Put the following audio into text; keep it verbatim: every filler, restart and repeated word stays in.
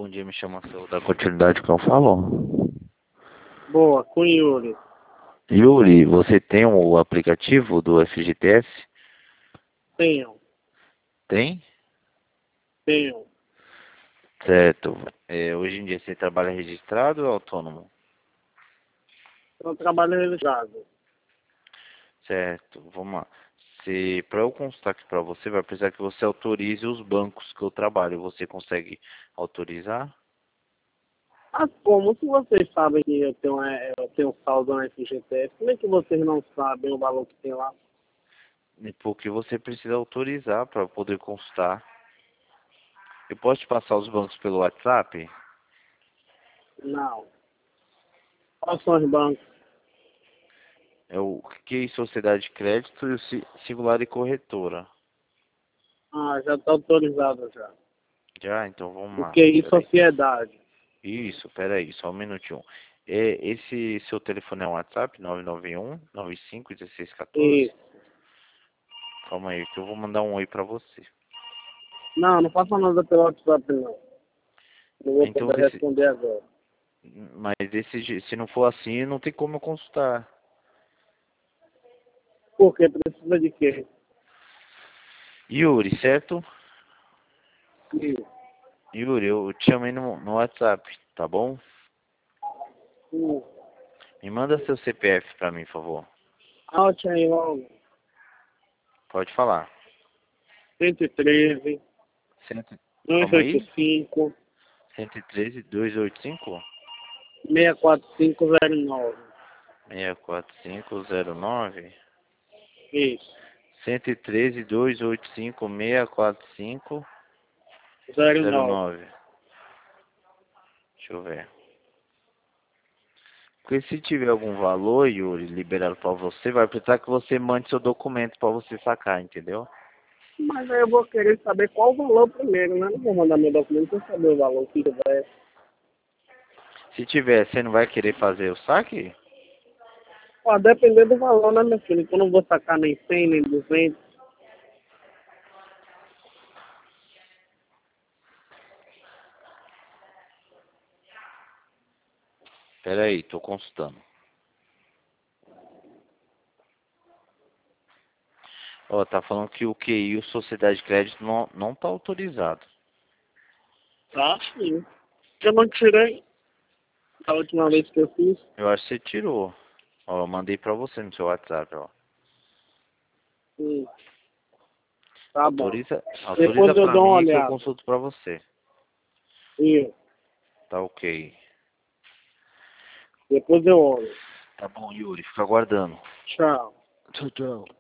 bom dia, me chama Seu, da continuidade que eu falo. Boa, com Yuri. Yuri, você tem o aplicativo do F G T S? Tenho, Tem? tenho. Certo. É, hoje em dia você trabalha registrado ou autônomo? Eu trabalho registrado. Certo, vamos lá. Se, para eu constar aqui para você, vai precisar que você autorize os bancos que eu trabalho. Você consegue autorizar? Ah, como se vocês sabem que eu tenho, é, eu tenho saldo na F G T S, como é que vocês não sabem o valor que tem lá? Porque você precisa autorizar para poder constar. Eu posso te passar os bancos pelo WhatsApp? Não. Quais são os bancos? É o que Sociedade de Crédito e o Ci- Singular e Corretora. Ah, já está autorizado já. Já? Então vamos O lá. Q I Peraí. Sociedade. Isso, peraí, só um minutinho. É, esse seu telefone é um WhatsApp? nove nove um, nove cinco, um seis um quatro? Isso. Calma aí, que eu vou mandar um oi pra você. Não, não faça nada pelo WhatsApp não. Não vou Então, poder vê se, responder agora. mas esse, je- se não for assim, não tem como eu consultar. Por quê? Precisa de quê? Yuri, certo? Isso. Yuri, eu te chamei no, no WhatsApp, tá bom? Hum. Me manda seu C P F pra mim, por favor. Anote aí logo. Pode falar. cento e treze, Cento, duzentos e calma oitenta aí. e cinco, cento e treze, duzentos e oitenta e cinco? seis quatro cinco zero nove. seis quatro cinco zero nove. Isso. cento e treze, duzentos e oitenta e cinco, seis quatro cinco Zero zero nove. nove. Deixa eu ver. Porque se tiver algum valor, Yuri, liberado para você, vai precisar que você mande seu documento para você sacar, entendeu? Mas aí eu vou querer saber qual o valor primeiro, né? Não vou mandar meu documento sem saber o valor que tiver. Se tiver, você não vai querer fazer o saque? Pode depender do valor, né, meu filho? Então eu não vou sacar nem cem, nem duzentos. Pera aí, tô consultando. Ó, tá falando que o Q I, o Sociedade de Crédito, não, não tá autorizado. Tá, sim. Eu não tirei a última vez que eu fiz. Eu acho que você tirou. Ó, eu mandei pra você no seu WhatsApp, ó. Sim, tá bom. Autoriza, autoriza Depois eu pra dou uma mim que eu olhada. consulto pra você. Isso. Tá ok. Depois eu olho. Tá bom, Yuri, fica aguardando. Tchau. Tchau, tchau.